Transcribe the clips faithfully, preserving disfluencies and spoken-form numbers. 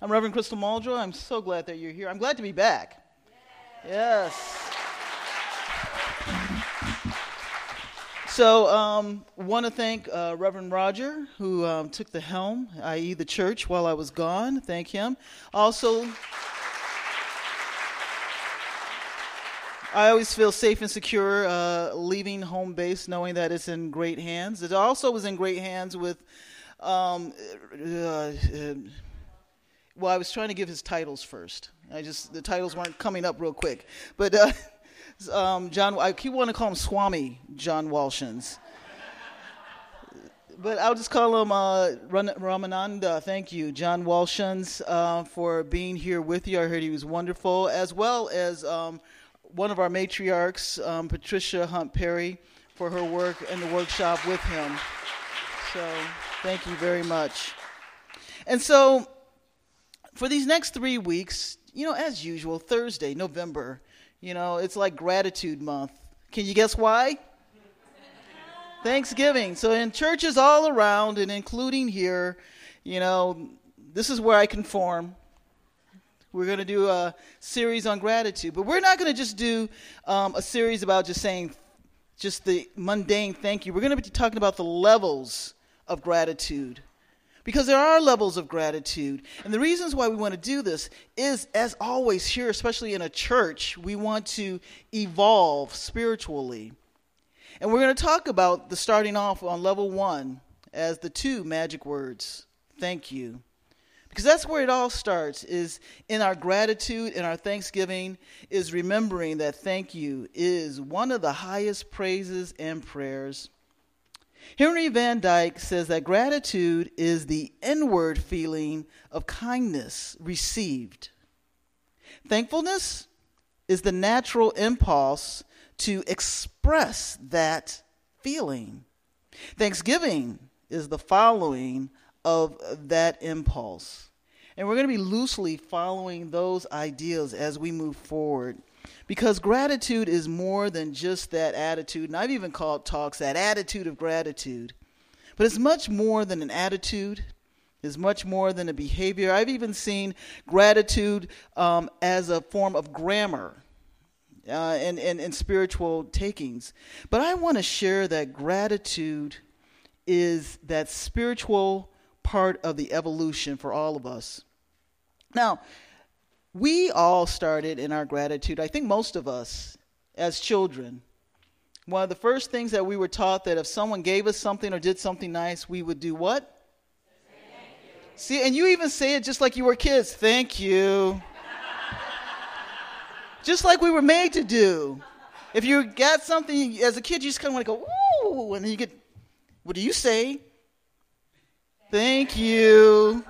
I'm Reverend Crystal Muldrow. I'm so glad that you're here. I'm glad to be back. Yes. So um want to thank uh, Reverend Roger, who um, took the helm, that is the church, while I was gone. Thank him. Also, I always feel safe and secure uh, leaving home base, knowing that it's in great hands. It also was in great hands with, um, uh, uh, well, I was trying to give his titles first. I just, the titles weren't coming up real quick. But uh, um, John, I keep wanting to call him Swami John Walshins. But I'll just call him uh, Ramananda. Thank you, John Walshins, uh, for being here with you. I heard he was wonderful, as well as um, one of our matriarchs, um, Patricia Hunt Perry, for her work in the workshop with him. So thank you very much. And so for these next three weeks, you know, as usual, Thursday, November, you know, it's like gratitude month. Can you guess why? Thanksgiving. So in churches all around and including here, you know, this is where I conform. We're going to do a series on gratitude, but we're not going to just do um, a series about just saying just the mundane thank you. We're going to be talking about the levels of gratitude, because there are levels of gratitude. And the reasons why we want to do this is, as always here, especially in a church, we want to evolve spiritually. And we're going to talk about the starting off on level one as the two magic words, thank you. Because that's where it all starts, is in our gratitude and our thanksgiving, is remembering that thank you is one of the highest praises and prayers. Henry Van Dyke says that gratitude is the inward feeling of kindness received. Thankfulness is the natural impulse to express that feeling. Thanksgiving is the following of that impulse. And we're going to be loosely following those ideas as we move forward, because gratitude is more than just that attitude. And I've even called talks that attitude of gratitude. But it's much more than an attitude. It's much more than a behavior. I've even seen gratitude um, as a form of grammar uh, and, and, and spiritual takings. But I want to share that gratitude is that spiritual part of the evolution for all of us. Now, we all started in our gratitude, I think most of us, as children. One of the first things that we were taught, that if someone gave us something or did something nice, we would do what? Thank you. See, and you even say it just like you were kids. Thank you. Just like we were made to do. If you got something as a kid, you just kind of want to go, ooh, and then you get, what do you say? Thank you.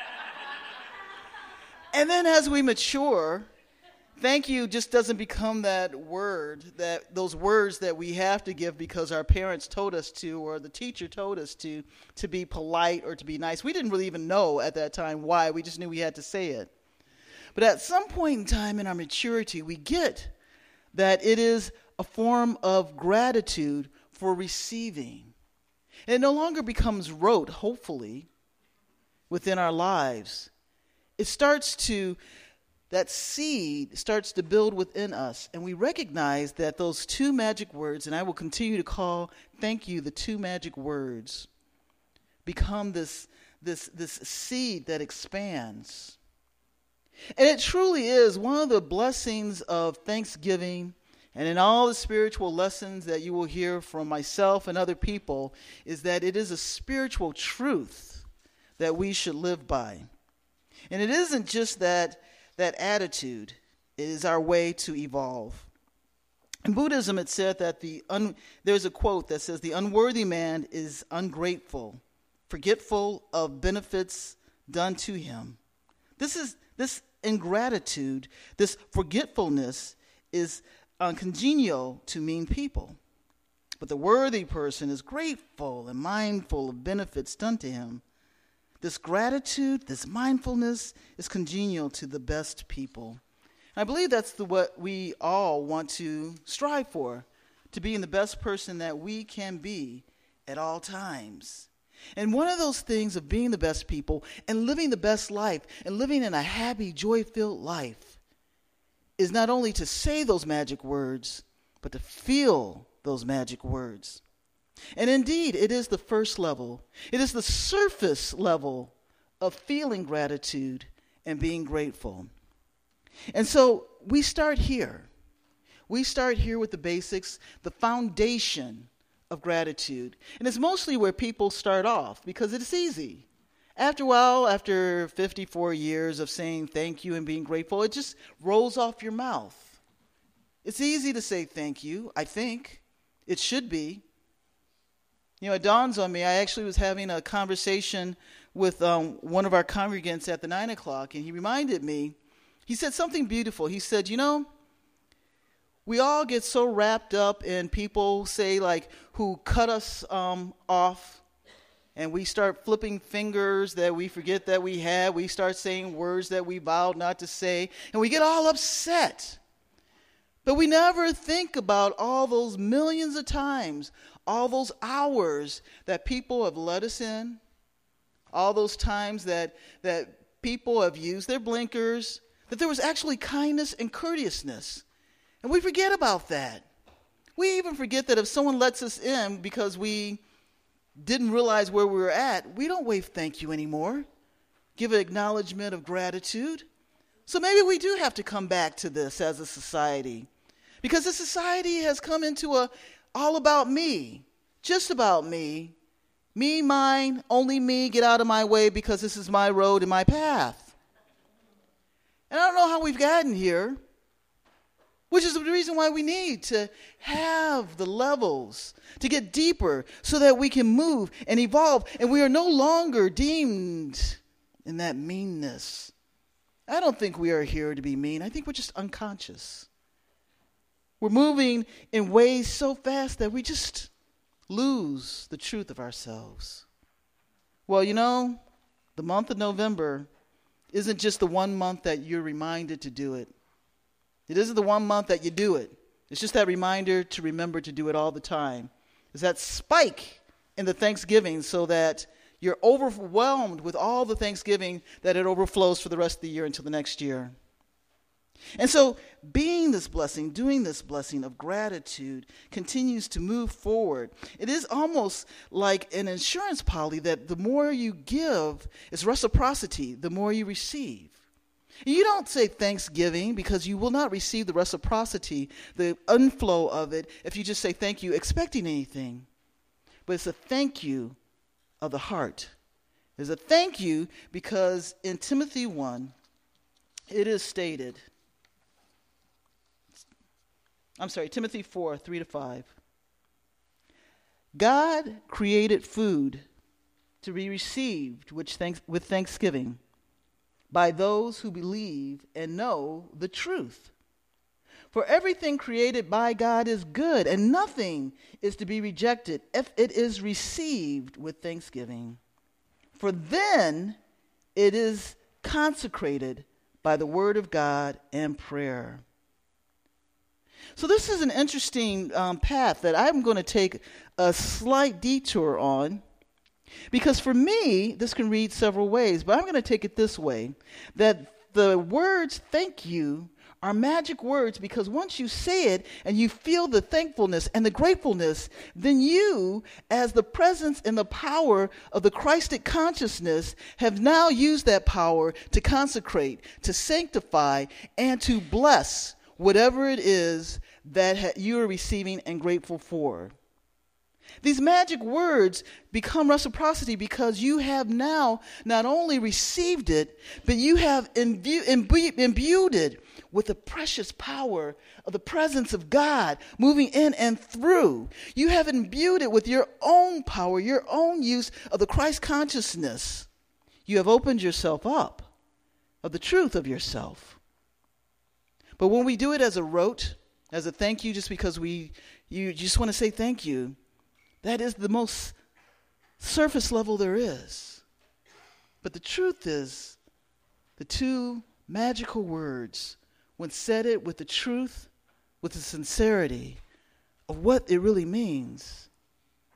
And then as we mature, thank you just doesn't become that word, that those words that we have to give because our parents told us to, or the teacher told us to, to be polite or to be nice. We didn't really even know at that time why. We just knew we had to say it. But at some point in time in our maturity, we get that it is a form of gratitude for receiving. And it no longer becomes rote, hopefully, within our lives. It starts to, that seed starts to build within us. And we recognize that those two magic words, and I will continue to call thank you the two magic words, become this, this, this seed that expands. And it truly is one of the blessings of Thanksgiving, and in all the spiritual lessons that you will hear from myself and other people, is that it is a spiritual truth that we should live by. And it isn't just that, that attitude. It is our way to evolve. In Buddhism, it said that the un, there's a quote that says, the unworthy man is ungrateful, forgetful of benefits done to him. This is this ingratitude, this forgetfulness is uncongenial to mean people. But the worthy person is grateful and mindful of benefits done to him. This gratitude, this mindfulness is congenial to the best people. I believe that's the, what we all want to strive for, to be in the best person that we can be at all times. And one of those things of being the best people and living the best life and living in a happy, joy-filled life is not only to say those magic words, but to feel those magic words. And indeed, it is the first level. It is the surface level of feeling gratitude and being grateful. And so we start here. We start here with the basics, the foundation of gratitude. And it's mostly where people start off because it's easy. After a while, after fifty-four years of saying thank you and being grateful, it just rolls off your mouth. It's easy to say thank you, I think. It should be. You know, it dawns on me, I actually was having a conversation with um, one of our congregants at the nine o'clock, and he reminded me, he said something beautiful. He said, you know, we all get so wrapped up in people, say, like, who cut us um, off, and we start flipping fingers that we forget that we had. We start saying words that we vowed not to say, and we get all upset. But we never think about all those millions of times, all those hours that people have let us in, all those times that that people have used their blinkers, that there was actually kindness and courteousness. And we forget about that. We even forget that if someone lets us in because we didn't realize where we were at, we don't wave thank you anymore, give an acknowledgement of gratitude. So maybe we do have to come back to this as a society, because the society has come into a all about me, just about me, me, mine, only me, get out of my way because this is my road and my path. And I don't know how we've gotten here, which is the reason why we need to have the levels, to get deeper so that we can move and evolve, and we are no longer deemed in that meanness. I don't think we are here to be mean. I think we're just unconscious. We're moving in ways so fast that we just lose the truth of ourselves. Well, you know, the month of November isn't just the one month that you're reminded to do it. It isn't the one month that you do it. It's just that reminder to remember to do it all the time. It's that spike in the Thanksgiving so that you're overwhelmed with all the Thanksgiving that it overflows for the rest of the year until the next year. And so being this blessing, doing this blessing of gratitude continues to move forward. It is almost like an insurance policy that the more you give is reciprocity, the more you receive. You don't say Thanksgiving because you will not receive the reciprocity, the inflow of it, if you just say thank you expecting anything. But it's a thank you of the heart. It's a thank you because in Timothy one, it is stated, I'm sorry, Timothy four, three to five. God created food to be received with thanksgiving by those who believe and know the truth. For everything created by God is good, and nothing is to be rejected if it is received with thanksgiving. For then it is consecrated by the word of God and prayer. So this is an interesting um, path that I'm going to take a slight detour on, because for me, this can read several ways, but I'm going to take it this way, that the words thank you are magic words, because once you say it and you feel the thankfulness and the gratefulness, then you, as the presence and the power of the Christic consciousness, have now used that power to consecrate, to sanctify, and to bless whatever it is that ha- you are receiving and grateful for. These magic words become reciprocity because you have now not only received it, but you have imbu- imbu- imbued it with the precious power of the presence of God moving in and through. You have imbued it with your own power, your own use of the Christ consciousness. You have opened yourself up of the truth of yourself. But when we do it as a rote, as a thank you, just because we you just want to say thank you, that is the most surface level there is. But the truth is, the two magical words, when said it with the truth, with the sincerity of what it really means,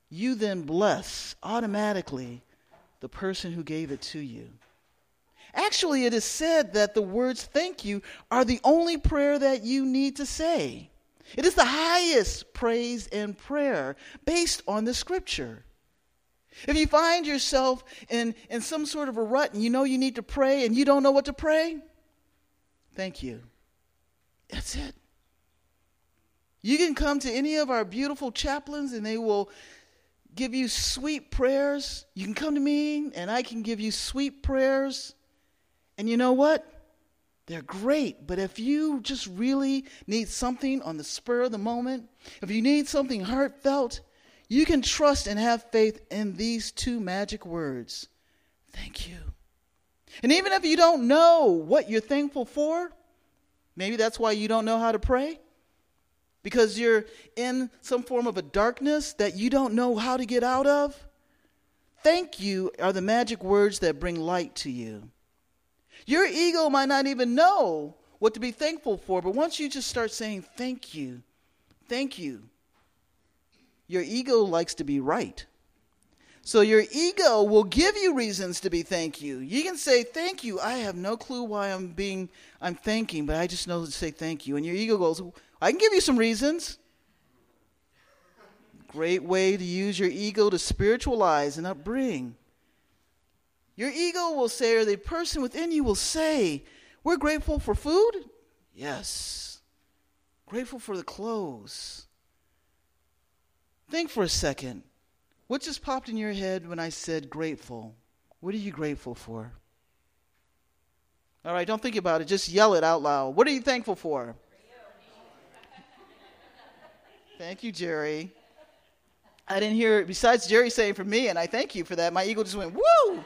you then bless automatically the person who gave it to you. Actually, it is said that the words thank you are the only prayer that you need to say. It is the highest praise and prayer based on the scripture. If you find yourself in, in some sort of a rut and you know you need to pray and you don't know what to pray, thank you. That's it. You can come to any of our beautiful chaplains and they will give you sweet prayers. You can come to me and I can give you sweet prayers. And you know what? They're great. But if you just really need something on the spur of the moment, if you need something heartfelt, you can trust and have faith in these two magic words. Thank you. And even if you don't know what you're thankful for, maybe that's why you don't know how to pray, because you're in some form of a darkness that you don't know how to get out of. Thank you are the magic words that bring light to you. Your ego might not even know what to be thankful for, but once you just start saying thank you, thank you, your ego likes to be right. So your ego will give you reasons to be thank you. You can say thank you. I have no clue why I'm being I'm thanking, but I just know to say thank you. And your ego goes, I can give you some reasons. Great way to use your ego to spiritualize and upbring. Your ego will say, or the person within you will say, we're grateful for food? Yes. Grateful for the clothes. Think for a second. What just popped in your head when I said grateful? What are you grateful for? All right, don't think about it. Just yell it out loud. What are you thankful for? Thank you, Jerry. I didn't hear, besides Jerry saying for me, and I thank you for that, my ego just went, woo!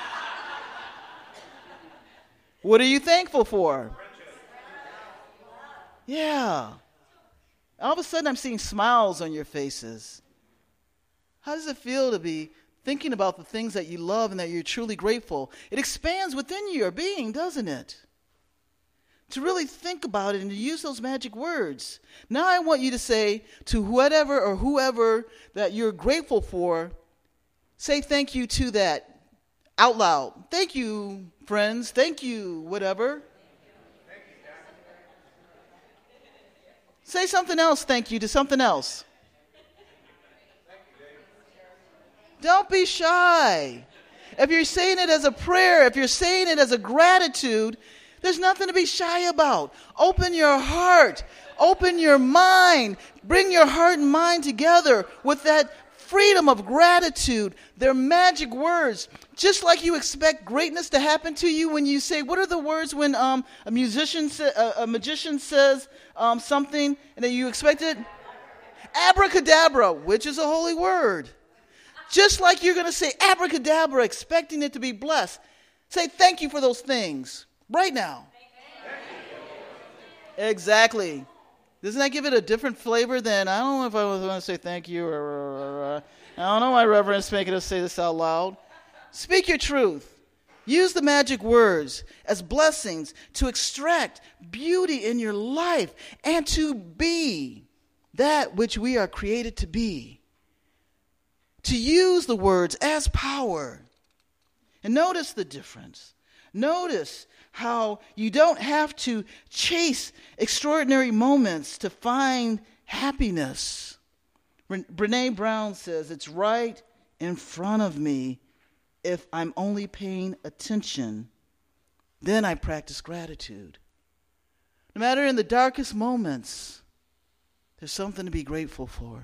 What are you thankful for? Yeah. All of a sudden, I'm seeing smiles on your faces. How does it feel to be thinking about the things that you love and that you're truly grateful? It expands within your being, doesn't it? To really think about it and to use those magic words. Now I want you to say to whatever or whoever that you're grateful for, say thank you to that out loud. Thank you, friends. Thank you, whatever. Say something else, thank you, to something else. Don't be shy. If you're saying it as a prayer, if you're saying it as a gratitude, there's nothing to be shy about. Open your heart. Open your mind. Bring your heart and mind together with that freedom of gratitude. They're magic words. Just like you expect greatness to happen to you when you say, what are the words when um, a musician, sa- a, a magician says um, something and then you expect it? Abracadabra, which is a holy word. Just like you're going to say abracadabra, expecting it to be blessed. Say thank you for those things right now. Exactly. Doesn't that give it a different flavor than, I don't know if I was going to say thank you, or, or, or, or I don't know why Reverend's making us say this out loud. Speak your truth. Use the magic words as blessings to extract beauty in your life and to be that which we are created to be. To use the words as power. And notice the difference. Notice how you don't have to chase extraordinary moments to find happiness. Brene Brown says, it's right in front of me if I'm only paying attention. Then I practice gratitude. No matter in the darkest moments, there's something to be grateful for.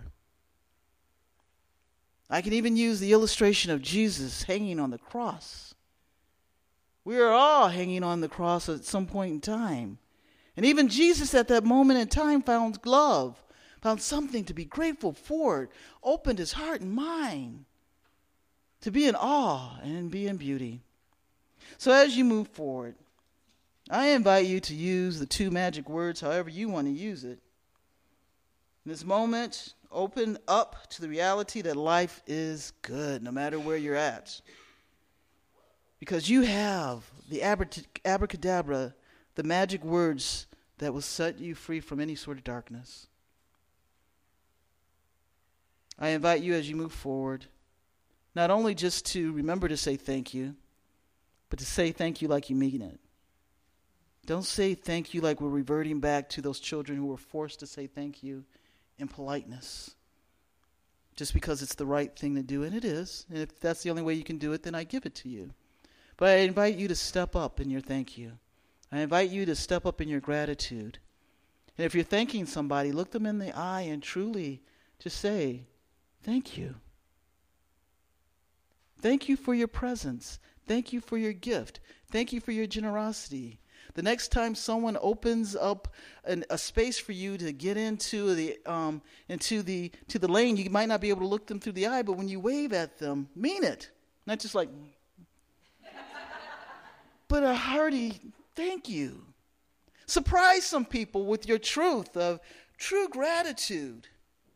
I can even use the illustration of Jesus hanging on the cross. We are all hanging on the cross at some point in time. And even Jesus at that moment in time found love, found something to be grateful for, opened his heart and mind to be in awe and be in beauty. So as you move forward, I invite you to use the two magic words however you want to use it. In this moment, open up to the reality that life is good no matter where you're at. Because you have the abracadabra, the magic words that will set you free from any sort of darkness. I invite you as you move forward, not only just to remember to say thank you, but to say thank you like you mean it. Don't say thank you like we're reverting back to those children who were forced to say thank you in politeness, just because it's the right thing to do, and it is. And if that's the only way you can do it, then I give it to you. But I invite you to step up in your thank you. I invite you to step up in your gratitude. And if you're thanking somebody, look them in the eye and truly just say, thank you. Thank you for your presence. Thank you for your gift. Thank you for your generosity. The next time someone opens up an, a space for you to get into the um, into the to the lane, you might not be able to look them through the eye, but when you wave at them, mean it. Not just like, but a hearty thank you. Surprise some people with your truth of true gratitude.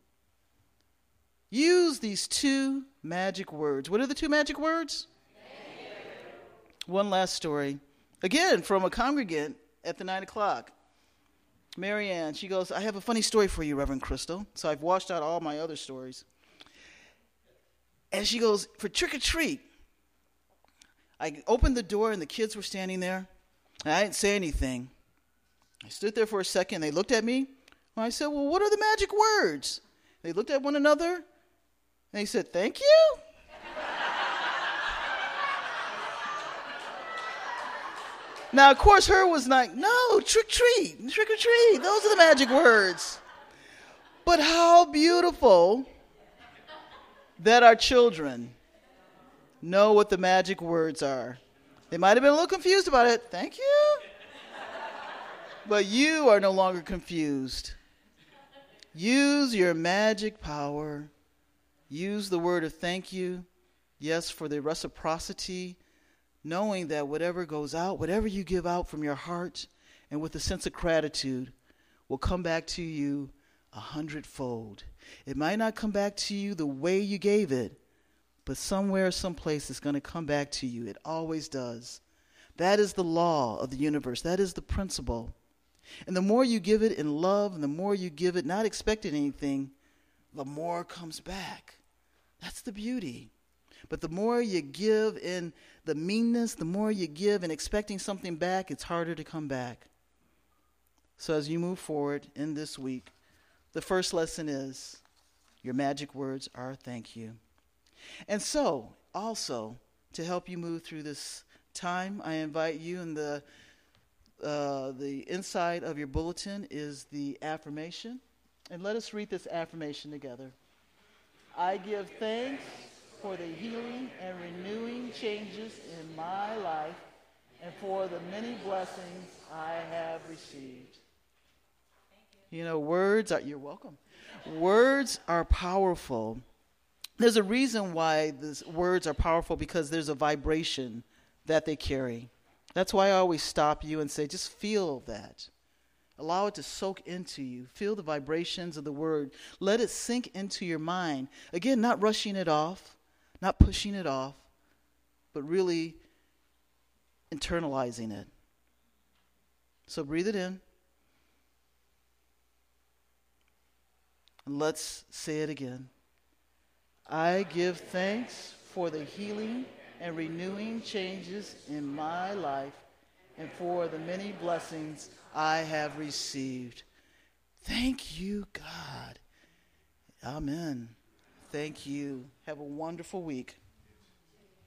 Use these two magic words. What are the two magic words? One last story. Again, from a congregant at the nine o'clock. Mary Ann, she goes, I have a funny story for you, Reverend Crystal. So I've washed out all my other stories. And she goes, for trick or treat. I opened the door and the kids were standing there. And I didn't say anything. I stood there for a second. They looked at me. And I said, well, what are the magic words? They looked at one another. And they said, thank you? Now, of course, her was like, no, trick treat, trick or treat. Those are the magic words. But how beautiful that our children know what the magic words are. They might have been a little confused about it. Thank you. But you are no longer confused. Use your magic power. Use the word of thank you. Yes, for the reciprocity, knowing that whatever goes out, whatever you give out from your heart and with a sense of gratitude will come back to you a hundredfold. It might not come back to you the way you gave it, but somewhere, someplace it's going to come back to you. It always does. That is the law of the universe. That is the principle. And the more you give it in love and the more you give it not expecting anything, the more comes back. That's the beauty. But the more you give in the meanness, the more you give in expecting something back, it's harder to come back. So as you move forward in this week, the first lesson is your magic words are thank you. And so, also, to help you move through this time, I invite you in the uh, the inside of your bulletin is the affirmation. And let us read this affirmation together. I give thanks for the healing and renewing changes in my life and for the many blessings I have received. You know, words are, you're welcome. Words are powerful. There's a reason why these words are powerful, because there's a vibration that they carry. That's why I always stop you and say, just feel that. Allow it to soak into you. Feel the vibrations of the word. Let it sink into your mind. Again, not rushing it off, not pushing it off, but really internalizing it. So breathe it in. And let's say it again. I give thanks for the healing and renewing changes in my life and for the many blessings I have received. Thank you, God. Amen. Thank you. Have a wonderful week.